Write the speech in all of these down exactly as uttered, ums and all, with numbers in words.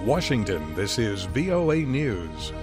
Washington, this is V O A News.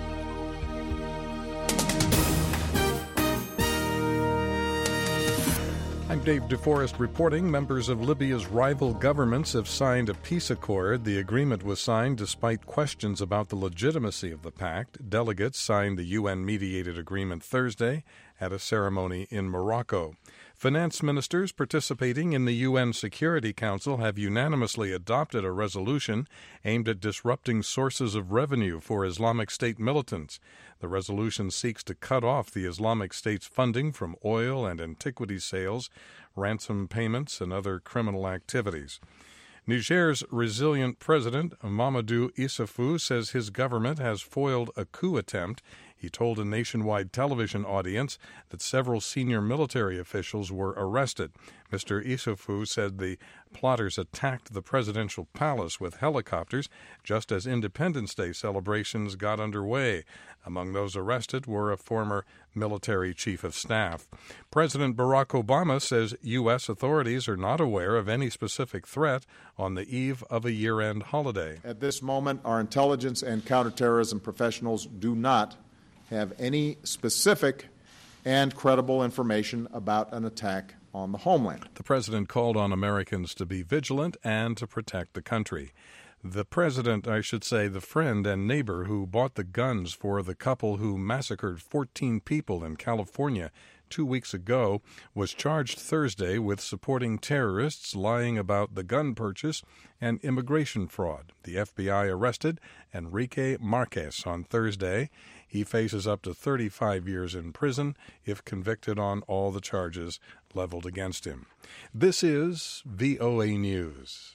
I'm Dave DeForest reporting. Members of Libya's rival governments have signed a peace accord. The agreement was signed despite questions about the legitimacy of the pact. Delegates signed the U N-mediated agreement Thursday at a ceremony in Morocco. Finance ministers participating in the U N Security Council have unanimously adopted a resolution aimed at disrupting sources of revenue for Islamic State militants. The resolution seeks to cut off the Islamic State's funding from oil and antiquity sales, ransom payments, and other criminal activities. Niger's resilient president, Mamadou Issoufou, says his government has foiled a coup attempt. He told a nationwide television audience that several senior military officials were arrested. Mister Issoufou said the plotters attacked the presidential palace with helicopters just as Independence Day celebrations got underway. Among those arrested were a former military chief of staff. President Barack Obama says U S authorities are not aware of any specific threat on the eve of a year-end holiday. At this moment, our intelligence and counterterrorism professionals do not have any specific and credible information about an attack on the homeland. The president called on Americans to be vigilant and to protect the country. The president, I should say, the friend and neighbor who bought the guns for the couple who massacred fourteen people in California two weeks ago, was charged Thursday with supporting terrorists, lying about the gun purchase, and immigration fraud. The F B I arrested Enrique Marquez on Thursday. He faces up to thirty-five years in prison if convicted on all the charges leveled against him. This is V O A News.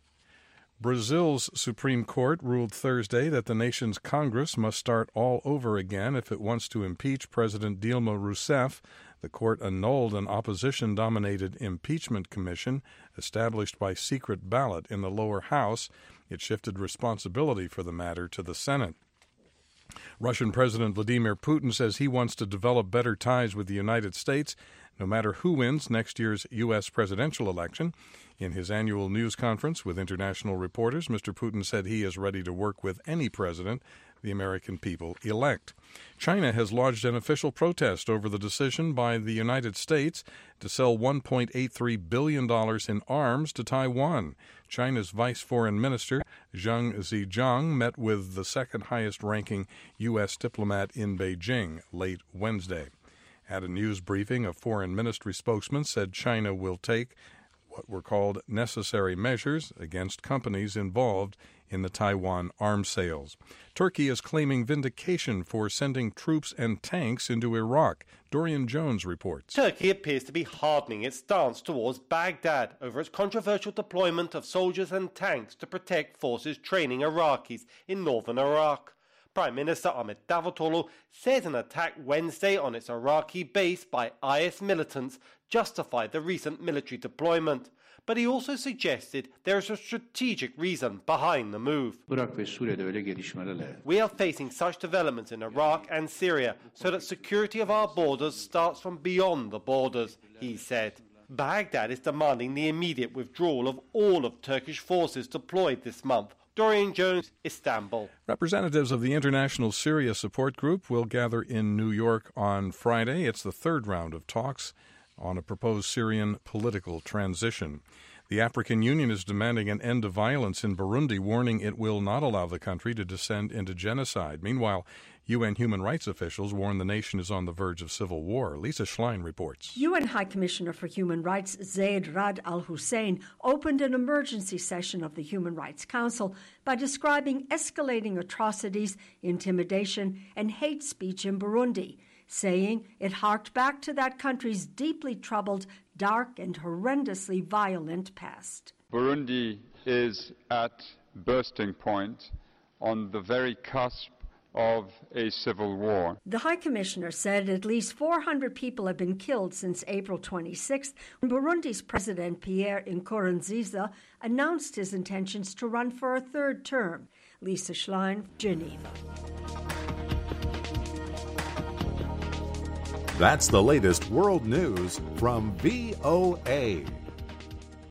Brazil's Supreme Court ruled Thursday that the nation's Congress must start all over again if it wants to impeach President Dilma Rousseff. The court annulled an opposition-dominated impeachment commission established by secret ballot in the lower house. It shifted responsibility for the matter to the Senate. Russian President Vladimir Putin says he wants to develop better ties with the United States, no matter who wins next year's U S presidential election. In his annual news conference with international reporters, Mister Putin said he is ready to work with any president the American people elect. China has lodged an official protest over the decision by the United States to sell one point eight three billion dollars in arms to Taiwan. China's Vice Foreign Minister, Zhang Zhejiang, met with the second highest-ranking U S diplomat in Beijing late Wednesday. At a news briefing, a foreign ministry spokesman said China will take what were called necessary measures against companies involved in the Taiwan arms sales. Turkey is claiming vindication for sending troops and tanks into Iraq. Dorian Jones reports. Turkey appears to be hardening its stance towards Baghdad over its controversial deployment of soldiers and tanks to protect forces training Iraqis in northern Iraq. Prime Minister Ahmet Davutoglu said an attack Wednesday on its Iraqi base by I S militants justified the recent military deployment. But he also suggested there is a strategic reason behind the move. We are facing such developments in Iraq and Syria so that security of our borders starts from beyond the borders, he said. Baghdad is demanding the immediate withdrawal of all of Turkish forces deployed this month. Dorian Jones, Istanbul. Representatives of the International Syria Support Group will gather in New York on Friday. It's the third round of talks on a proposed Syrian political transition. The African Union is demanding an end to violence in Burundi, warning it will not allow the country to descend into genocide. Meanwhile, U N human rights officials warn the nation is on the verge of civil war. Lisa Schlein reports. U N High Commissioner for Human Rights Zeid Ra'ad Al Hussein opened an emergency session of the Human Rights Council by describing escalating atrocities, intimidation, and hate speech in Burundi, saying it harked back to that country's deeply troubled, dark, and horrendously violent past. Burundi is at bursting point, on the very cusp of a civil war. The High Commissioner said at least four hundred people have been killed since April twenty-sixth, when Burundi's President Pierre Nkurunziza announced his intentions to run for a third term. Lisa Schlein, Geneva. That's the latest world news from V O A.